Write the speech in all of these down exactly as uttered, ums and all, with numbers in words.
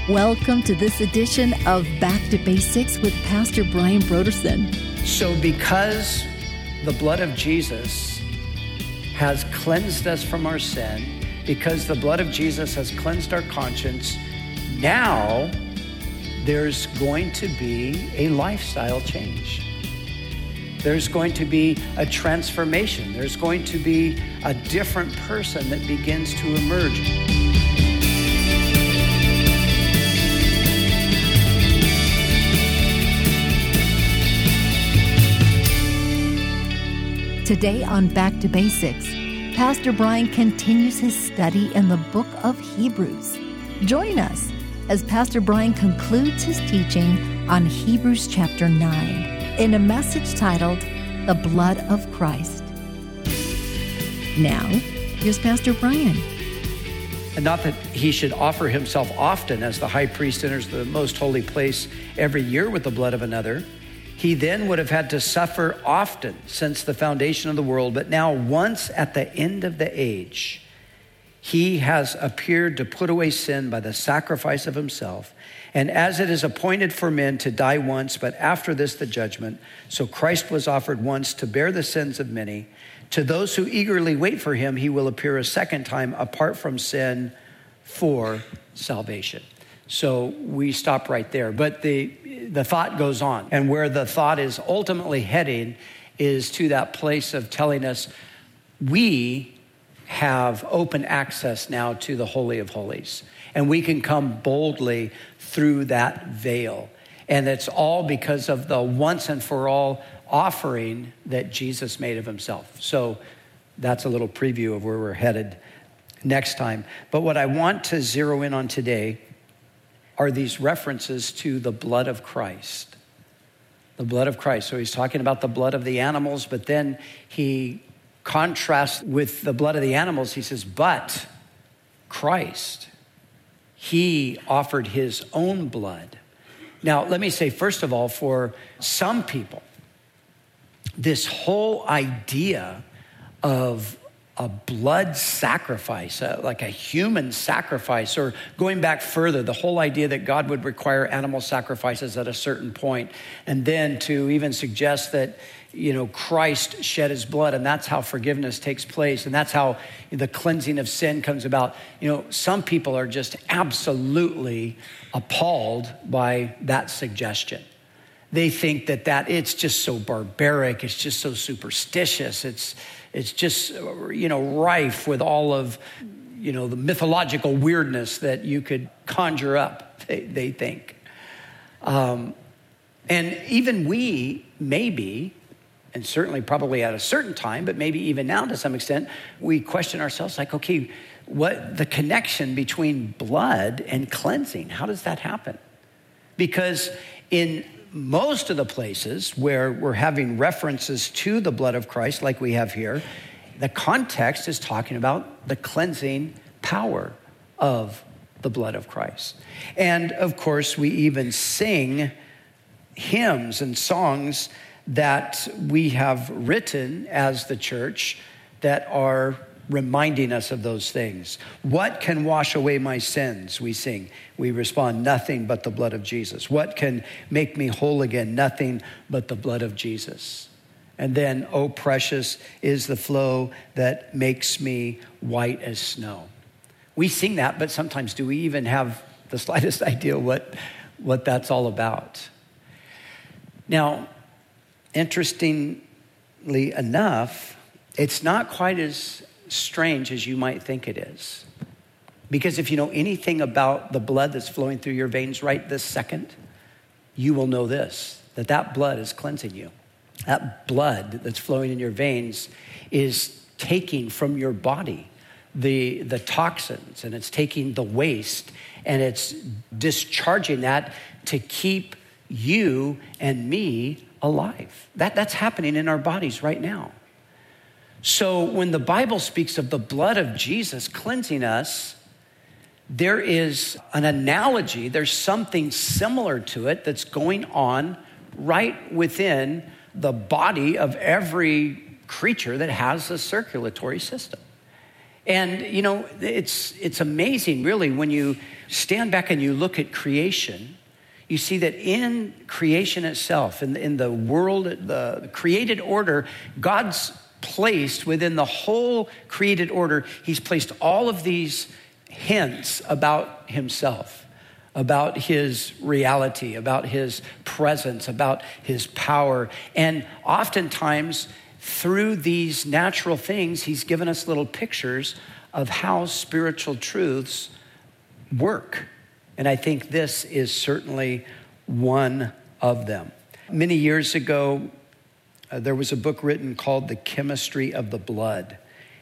Welcome to this edition of Back to Basics with Pastor Brian Brodersen. So because the blood of Jesus has cleansed us from our sin, because the blood of Jesus has cleansed our conscience, now there's going to be a lifestyle change. There's going to be a transformation. There's going to be a different person that begins to emerge. Today on Back to Basics, Pastor Brian continues his study in the book of Hebrews. Join us as Pastor Brian concludes his teaching on Hebrews chapter nine in a message titled, The Blood of Christ. Now, here's Pastor Brian. And not that he should offer himself often as the high priest enters the most holy place every year with the blood of another. He then would have had to suffer often since the foundation of the world, but now once at the end of the age, he has appeared to put away sin by the sacrifice of himself. And as it is appointed for men to die once, but after this the judgment, so Christ was offered once to bear the sins of many. To those who eagerly wait for him, he will appear a second time apart from sin for salvation. So we stop right there. But the the thought goes on. And where the thought is ultimately heading is to that place of telling us we have open access now to the Holy of Holies. And we can come boldly through that veil. And it's all because of the once and for all offering that Jesus made of himself. So that's a little preview of where we're headed next time. But what I want to zero in on today are these references to the blood of Christ. The blood of Christ. So he's talking about the blood of the animals, but then he contrasts with the blood of the animals. He says, but Christ, he offered his own blood. Now, let me say, first of all, for some people, this whole idea of a blood sacrifice, uh, like a human sacrifice, or going back further, the whole idea that God would require animal sacrifices at a certain point, and then to even suggest that, you know, Christ shed his blood, and that's how forgiveness takes place, and that's how the cleansing of sin comes about. You know, some people are just absolutely appalled by that suggestion. They think that that it's just so barbaric, it's just so superstitious, it's It's just, you know, rife with all of, you know, the mythological weirdness that you could conjure up, they, they think. Um, and even we, maybe, and certainly probably at a certain time, but maybe even now to some extent, we question ourselves like, okay, what the connection between blood and cleansing, how does that happen? Because in most of the places where we're having references to the blood of Christ, like we have here, the context is talking about the cleansing power of the blood of Christ. And of course, we even sing hymns and songs that we have written as the church that are reminding us of those things. What can wash away my sins? We sing. We respond, nothing but the blood of Jesus. What can make me whole again? Nothing but the blood of Jesus. And then, oh, precious is the flow that makes me white as snow. We sing that, but sometimes do we even have the slightest idea what, what that's all about? Now, interestingly enough, it's not quite as strange as you might think it is. Because if you know anything about the blood that's flowing through your veins right this second, you will know this, that that blood is cleansing you. That blood that's flowing in your veins is taking from your body the, the toxins, and it's taking the waste, and it's discharging that to keep you and me alive. That, that's happening in our bodies right now. So when the Bible speaks of the blood of Jesus cleansing us, there is an analogy, there's something similar to it that's going on right within the body of every creature that has a circulatory system. And, you know, it's it's amazing, really, when you stand back and you look at creation, you see that in creation itself, in, in the world, the created order, God's placed within the whole created order, he's placed all of these hints about himself, about his reality, about his presence, about his power. And oftentimes, through these natural things, he's given us little pictures of how spiritual truths work. And I think this is certainly one of them. Many years ago, uh, there was a book written called The Chemistry of the Blood.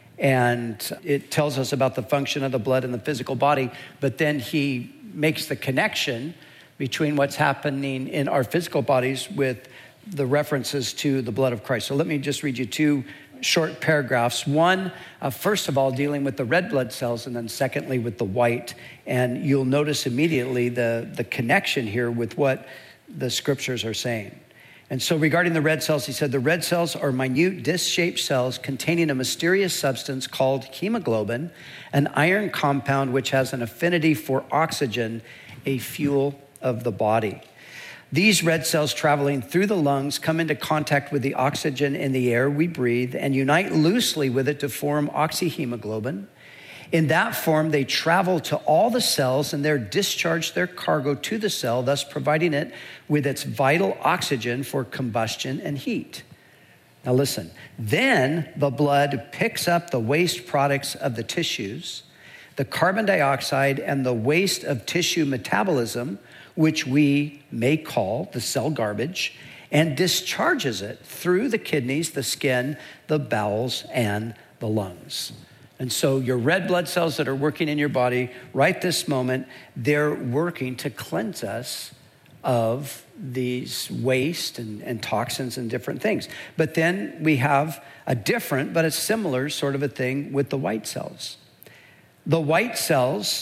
And it tells us about the function of the blood in the physical body, but then he makes the connection between what's happening in our physical bodies with the references to the blood of Christ. So let me just read you two short paragraphs. One, uh, first of all, dealing with the red blood cells, and then secondly with the white. And you'll notice immediately the, the connection here with what the scriptures are saying. And so regarding the red cells, he said, the red cells are minute disc-shaped cells containing a mysterious substance called hemoglobin, an iron compound which has an affinity for oxygen, a fuel of the body. These red cells traveling through the lungs come into contact with the oxygen in the air we breathe and unite loosely with it to form oxyhemoglobin. In that form, they travel to all the cells and there discharge their cargo to the cell, thus providing it with its vital oxygen for combustion and heat. Now listen, then the blood picks up the waste products of the tissues, the carbon dioxide and the waste of tissue metabolism, which we may call the cell garbage, and discharges it through the kidneys, the skin, the bowels, and the lungs. And so your red blood cells that are working in your body right this moment, they're working to cleanse us of these waste and, and toxins and different things. But then we have a different, but a similar sort of a thing with the white cells. The white cells,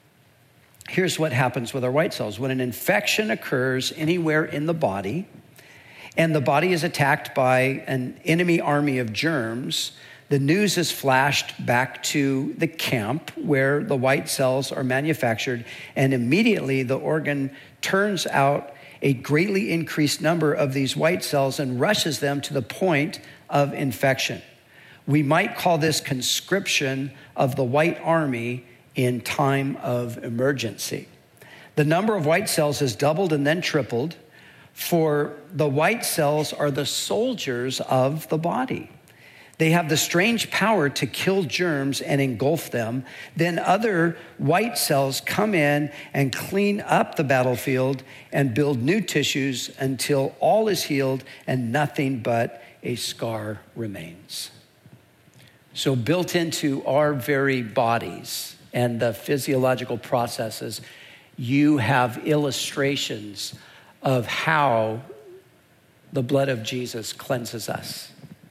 here's what happens with our white cells. When an infection occurs anywhere in the body, and the body is attacked by an enemy army of germs, the news is flashed back to the camp where the white cells are manufactured, and immediately the organ turns out a greatly increased number of these white cells and rushes them to the point of infection. We might call this conscription of the white army in time of emergency. The number of white cells is doubled and then tripled, for the white cells are the soldiers of the body. They have the strange power to kill germs and engulf them. Then other white cells come in and clean up the battlefield and build new tissues until all is healed and nothing but a scar remains. So built into our very bodies and the physiological processes, you have illustrations of how the blood of Jesus cleanses us.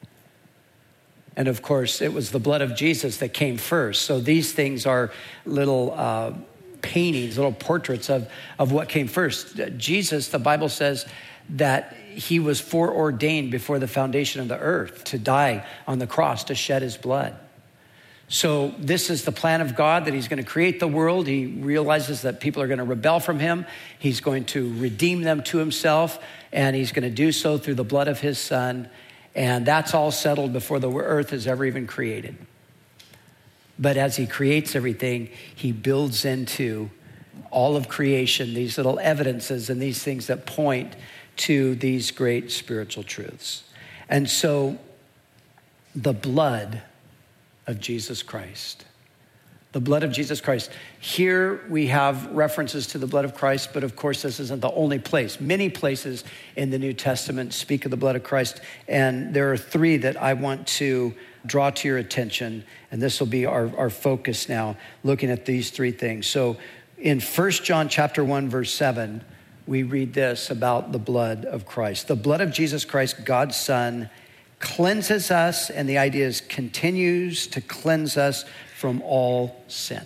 And of course, it was the blood of Jesus that came first. So these things are little uh, paintings, little portraits of, of what came first. Jesus, the Bible says that he was foreordained before the foundation of the earth to die on the cross, to shed his blood. So this is the plan of God, that he's going to create the world. He realizes that people are going to rebel from him. He's going to redeem them to himself, and he's going to do so through the blood of his son. And that's all settled before the earth is ever even created. But as he creates everything, he builds into all of creation these little evidences and these things that point to these great spiritual truths. And so the blood of Jesus Christ, the blood of Jesus Christ. Here we have references to the blood of Christ, but of course this isn't the only place. Many places in the New Testament speak of the blood of Christ, and there are three that I want to draw to your attention, and this will be our, our focus now, looking at these three things. So in First John chapter one, verse seven, we read this about the blood of Christ. The blood of Jesus Christ, God's Son, cleanses us, and the idea is continues to cleanse us from all sin.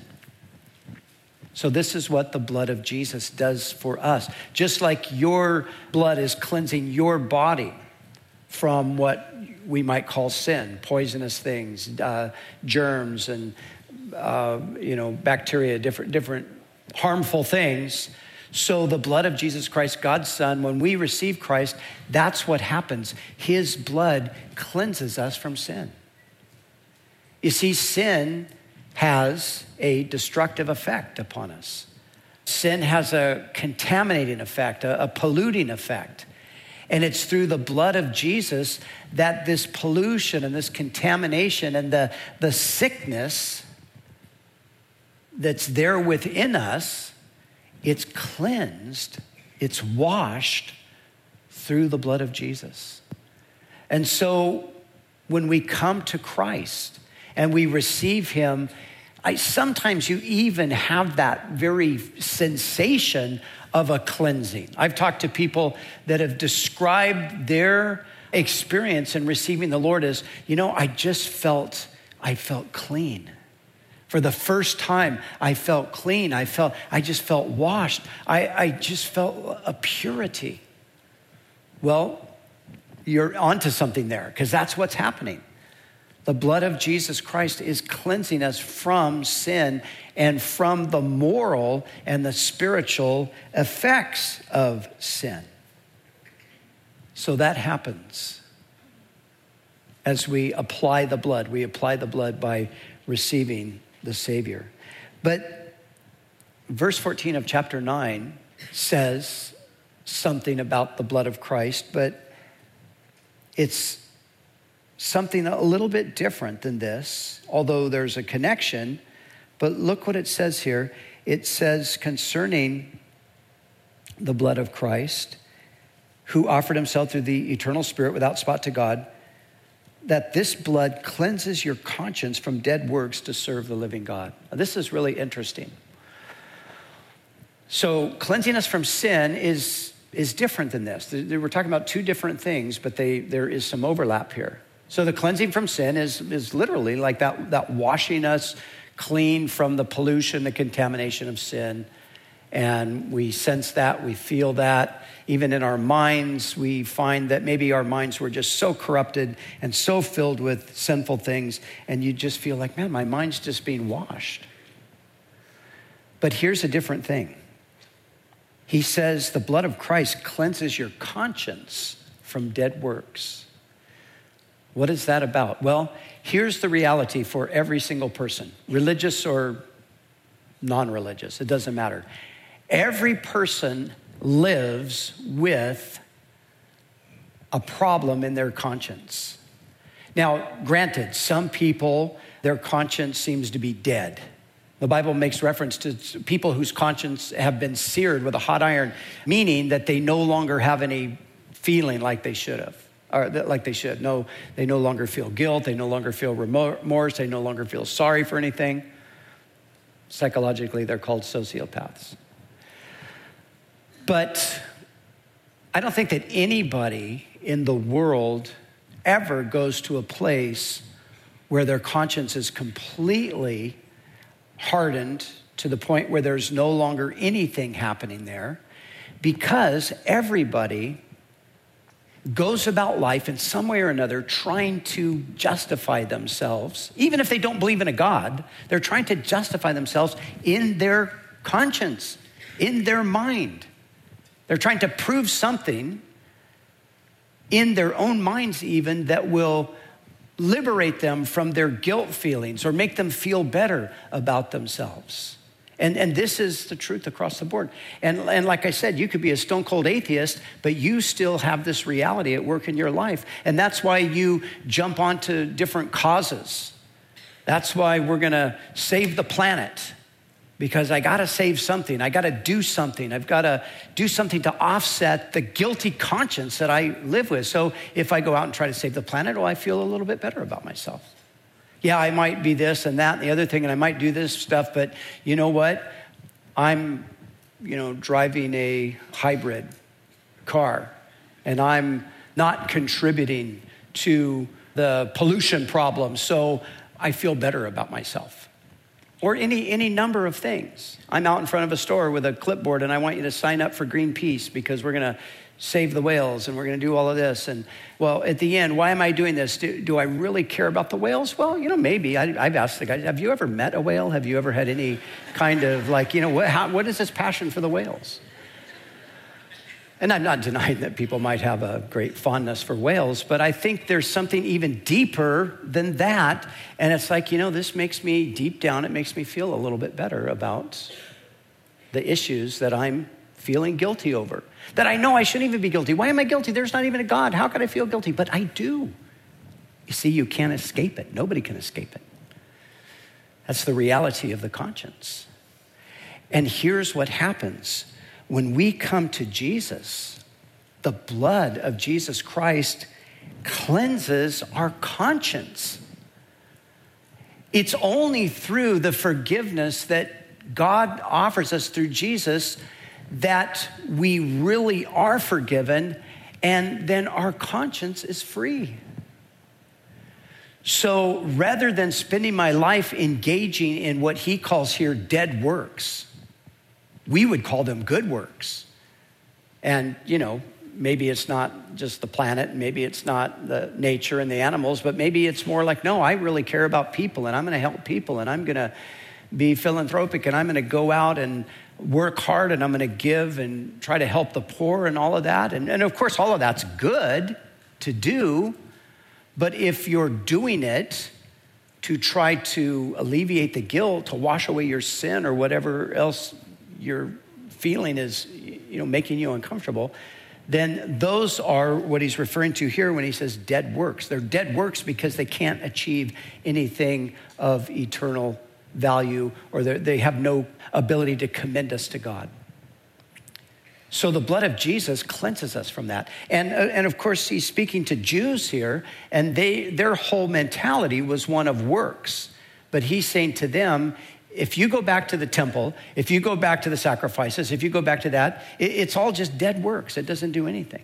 So this is what the blood of Jesus does for us. Just like your blood is cleansing your body from what we might call sin, poisonous things, uh, germs, and uh, you know, bacteria, different, different harmful things. So the blood of Jesus Christ, God's Son, when we receive Christ, that's what happens. His blood cleanses us from sin. You see, sin has a destructive effect upon us. Sin has a contaminating effect, a, a polluting effect. And it's through the blood of Jesus that this pollution and this contamination and the, the sickness that's there within us, it's cleansed, it's washed through the blood of Jesus. And so when we come to Christ and we receive him, I, sometimes you even have that very sensation of a cleansing. I've talked to people that have described their experience in receiving the Lord as, you know, I just felt, I felt clean. For the first time, I felt clean. I felt, I just felt washed. I, I just felt a purity. Well, you're onto something there, because that's what's happening. The blood of Jesus Christ is cleansing us from sin and from the moral and the spiritual effects of sin. So that happens as we apply the blood. We apply the blood by receiving the Savior. But verse fourteen of chapter nine says something about the blood of Christ, but it's something a little bit different than this, although there's a connection. But look what it says here. It says concerning the blood of Christ, who offered himself through the eternal Spirit without spot to God, that this blood cleanses your conscience from dead works to serve the living God. Now, this is really interesting. So cleansing us from sin is, is different than this. We're talking about two different things, but they, there is some overlap here. So the cleansing from sin is, is literally like that, that washing us clean from the pollution, the contamination of sin. And we sense that, we feel that. Even in our minds, we find that maybe our minds were just so corrupted and so filled with sinful things, and you just feel like, man, my mind's just being washed. But here's a different thing. He says the blood of Christ cleanses your conscience from dead works. What is that about? Well, here's the reality for every single person, religious or non-religious, it doesn't matter. Every person lives with a problem in their conscience. Now, granted, some people, their conscience seems to be dead. The Bible makes reference to people whose conscience have been seared with a hot iron, meaning that they no longer have any feeling like they should have. Or like they should. No, they no longer feel guilt. They no longer feel remorse. They no longer feel sorry for anything. Psychologically, they're called sociopaths. But I don't think that anybody in the world ever goes to a place where their conscience is completely hardened to the point where there's no longer anything happening there, because everybody goes about life in some way or another trying to justify themselves. Even if they don't believe in a God, they're trying to justify themselves in their conscience, in their mind. They're trying to prove something in their own minds even that will liberate them from their guilt feelings or make them feel better about themselves. And, and this is the truth across the board. And, and like I said, you could be a stone cold atheist, but you still have this reality at work in your life. And that's why you jump onto different causes. That's why we're gonna save the planet, because I gotta save something. I gotta do something. I've gotta do something to offset the guilty conscience that I live with. So if I go out and try to save the planet, well, I feel a little bit better about myself. Yeah, I might be this and that and the other thing, and I might do this stuff, but you know what? I'm, you know, driving a hybrid car, and I'm not contributing to the pollution problem, so I feel better about myself. or any, any number of things. I'm out in front of a store with a clipboard and I want you to sign up for Greenpeace because we're going to save the whales and we're going to do all of this. And well, at the end, why am I doing this? Do, do I really care about the whales? Well, you know, maybe. I, I've asked the guys, have you ever met a whale? Have you ever had any kind of like, you know, what, how, what is this passion for the whales? And I'm not denying that people might have a great fondness for whales, but I think there's something even deeper than that. And it's like, you know, this makes me, deep down, it makes me feel a little bit better about the issues that I'm feeling guilty over. That I know I shouldn't even be guilty. Why am I guilty? There's not even a God. How could I feel guilty? But I do. You see, you can't escape it. Nobody can escape it. That's the reality of the conscience. And here's what happens. When we come to Jesus, the blood of Jesus Christ cleanses our conscience. It's only through the forgiveness that God offers us through Jesus that we really are forgiven, and then our conscience is free. So rather than spending my life engaging in what he calls here dead works, we would call them good works. And, you know, maybe it's not just the planet, maybe it's not the nature and the animals, but maybe it's more like, no, I really care about people and I'm going to help people and I'm going to be philanthropic and I'm going to go out and work hard and I'm going to give and try to help the poor and all of that. And, and of course, all of that's good to do. But if you're doing it to try to alleviate the guilt, to wash away your sin or whatever else you're feeling is, you know, making you uncomfortable, then those are what he's referring to here when he says dead works. They're dead works because they can't achieve anything of eternal value, or they have no ability to commend us to God. So the blood of Jesus cleanses us from that. And, uh, and of course, he's speaking to Jews here, and they their whole mentality was one of works. But he's saying to them, if you go back to the temple, if you go back to the sacrifices, if you go back to that, it, it's all just dead works. It doesn't do anything.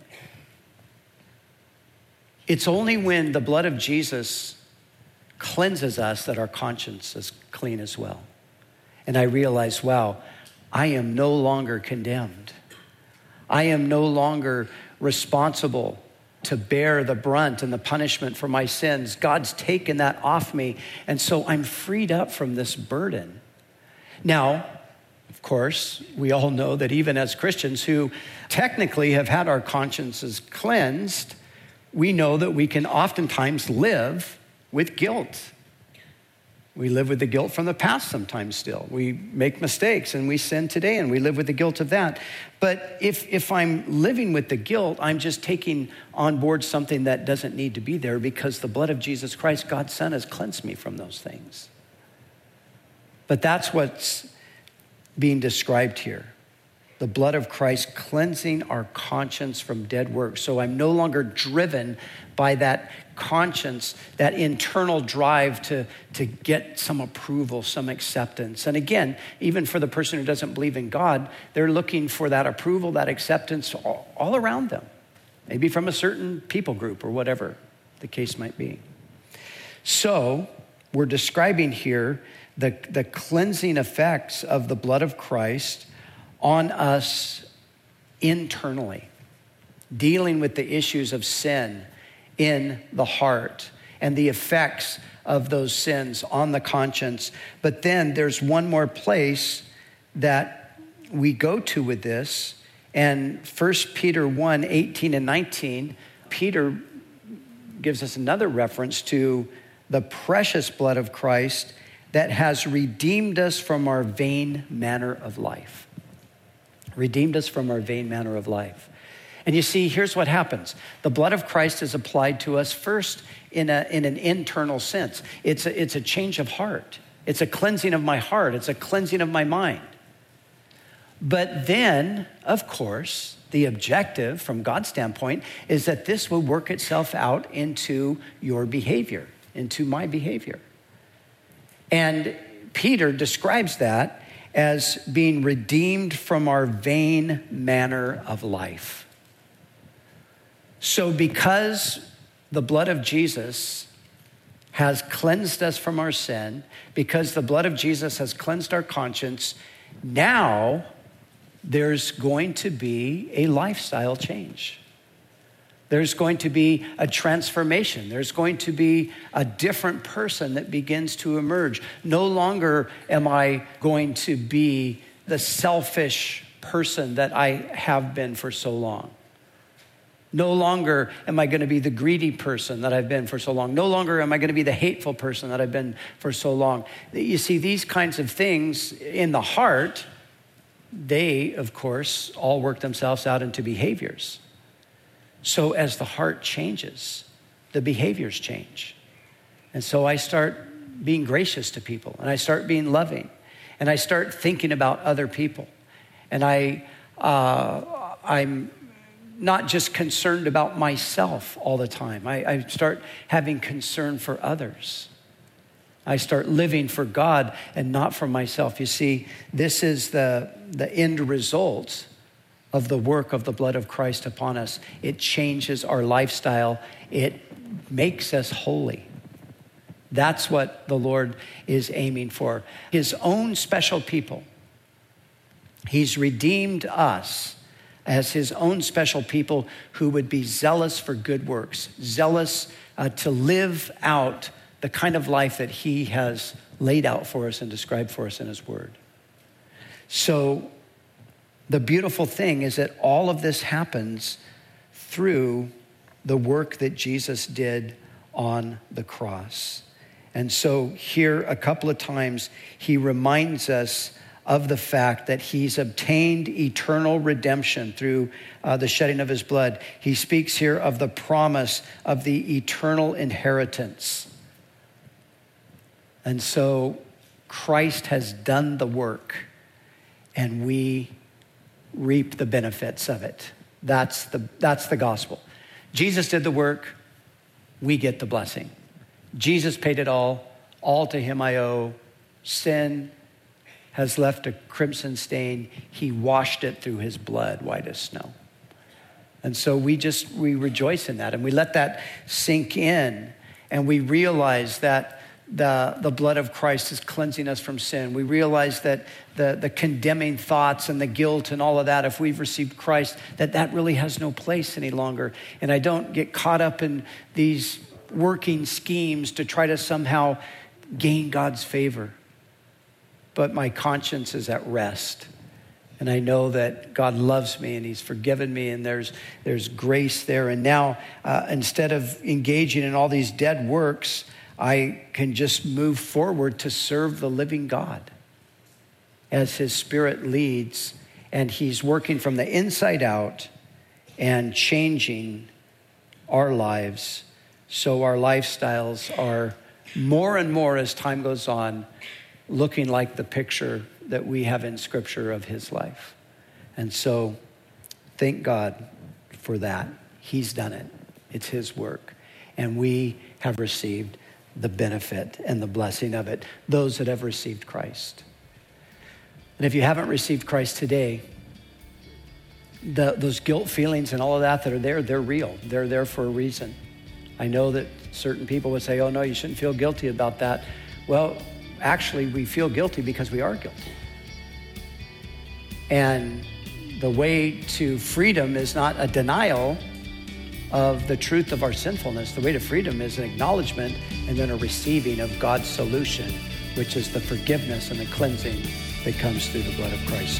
It's only when the blood of Jesus cleanses us that our conscience is clean as well. And I realize, wow, I am no longer condemned. I am no longer responsible to bear the brunt and the punishment for my sins. God's taken that off me. And so I'm freed up from this burden. Now, of course, we all know that even as Christians who technically have had our consciences cleansed, we know that we can oftentimes live with guilt. We live with the guilt from the past sometimes still. We make mistakes and we sin today and we live with the guilt of that. But if, if I'm living with the guilt, I'm just taking on board something that doesn't need to be there because the blood of Jesus Christ, God's Son, has cleansed me from those things. But that's what's being described here. The blood of Christ cleansing our conscience from dead works. So I'm no longer driven by that conscience, that internal drive to, to get some approval, some acceptance. And again, even for the person who doesn't believe in God, they're looking for that approval, that acceptance all, all around them. Maybe from a certain people group or whatever the case might be. So we're describing here the, the cleansing effects of the blood of Christ on us internally, dealing with the issues of sin in the heart and the effects of those sins on the conscience. But then there's one more place that we go to with this. And First Peter one, eighteen and nineteen, Peter gives us another reference to the precious blood of Christ that has redeemed us from our vain manner of life. Redeemed us from our vain manner of life. And you see, here's what happens. The blood of Christ is applied to us first in, a, in an internal sense. It's a, it's a change of heart. It's a cleansing of my heart. It's a cleansing of my mind. But then, of course, the objective from God's standpoint is that this will work itself out into your behavior, into my behavior. And Peter describes that as being redeemed from our vain manner of life. So because the blood of Jesus has cleansed us from our sin, because the blood of Jesus has cleansed our conscience, now there's going to be a lifestyle change. There's going to be a transformation. There's going to be a different person that begins to emerge. No longer am I going to be the selfish person that I have been for so long. No longer am I going to be the greedy person that I've been for so long. No longer am I going to be the hateful person that I've been for so long. You see, these kinds of things in the heart, they, of course, all work themselves out into behaviors. So as the heart changes, the behaviors change. And so I start being gracious to people, and I start being loving, and I start thinking about other people. And I, uh, I'm not just concerned about myself all the time. I, I start having concern for others. I start living for God and not for myself. You see, this is the, the end result of the work of the blood of Christ upon us. It changes our lifestyle. It makes us holy. That's what the Lord is aiming for. His own special people. He's redeemed us as his own special people who would be zealous for good works, zealous uh, to live out the kind of life that he has laid out for us and described for us in his word. So the beautiful thing is that all of this happens through the work that Jesus did on the cross. And so here a couple of times he reminds us of the fact that he's obtained eternal redemption through uh, the shedding of his blood. He speaks here of the promise of the eternal inheritance. And so Christ has done the work, and we reap the benefits of it. That's the, that's the gospel. Jesus did the work, we get the blessing. Jesus paid it all. All to him I owe. Sin has left a crimson stain. He washed it through his blood, white as snow. And so we just, we rejoice in that, and we let that sink in, and we realize that the, the blood of Christ is cleansing us from sin. We realize that the, the condemning thoughts and the guilt and all of that, if we've received Christ, that that really has no place any longer. And I don't get caught up in these working schemes to try to somehow gain God's favor. But my conscience is at rest. And I know that God loves me and he's forgiven me, and there's there's grace there. And now, uh, instead of engaging in all these dead works, I can just move forward to serve the living God as his Spirit leads. And he's working from the inside out and changing our lives, so our lifestyles are more and more, as time goes on, looking like the picture that we have in Scripture of his life. And so thank God for that. He's done it. It's his work. And we have received the benefit and the blessing of it, those that have received Christ. And if you haven't received Christ today, the, those guilt feelings and all of that that are there, they're real. They're there for a reason. I know that certain people would say, oh no, you shouldn't feel guilty about that. Well, actually, we feel guilty because we are guilty. And the way to freedom is not a denial of the truth of our sinfulness. The way to freedom is an acknowledgement and then a receiving of God's solution, which is the forgiveness and the cleansing that comes through the blood of Christ.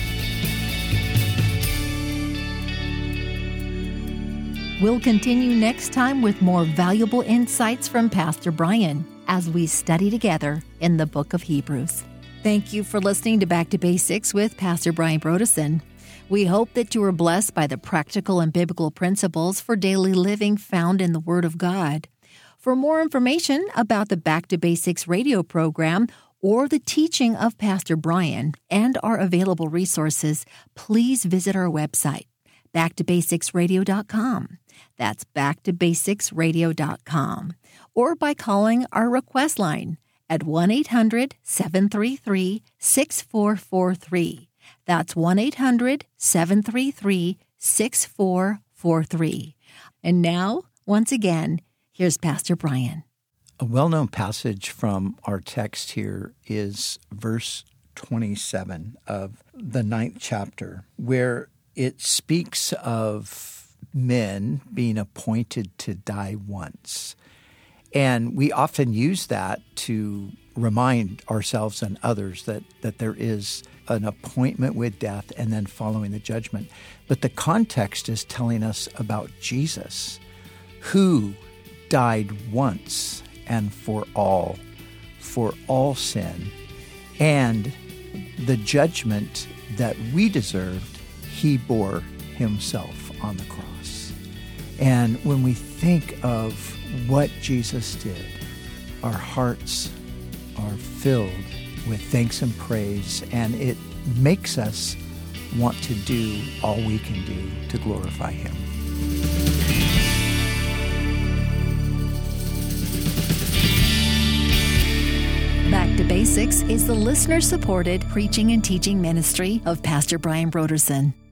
We'll continue next time with more valuable insights from Pastor Brian as we study together in the book of Hebrews. Thank you for listening to Back to Basics with Pastor Brian Brodersen. We hope that you were blessed by the practical and biblical principles for daily living found in the Word of God. For more information about the Back to Basics radio program or the teaching of Pastor Brian and our available resources, please visit our website, back to basics radio dot com. That's back to basics radio dot com. Or by calling our request line at one eight hundred seven three three six four four three. That's one eight hundred seven three three six four four three. And now, once again, here's Pastor Brian. A well-known passage from our text here is verse twenty-seven of the ninth chapter, where it speaks of men being appointed to die once. And we often use that to remind ourselves and others that, that there is an appointment with death and then following the judgment. But the context is telling us about Jesus, who died once and for all, for all sin, and the judgment that we deserved, he bore himself on the cross. And when we think of what Jesus did, our hearts are filled with thanks and praise, and it makes us want to do all we can do to glorify him. Back to Basics is the listener-supported preaching and teaching ministry of Pastor Brian Brodersen.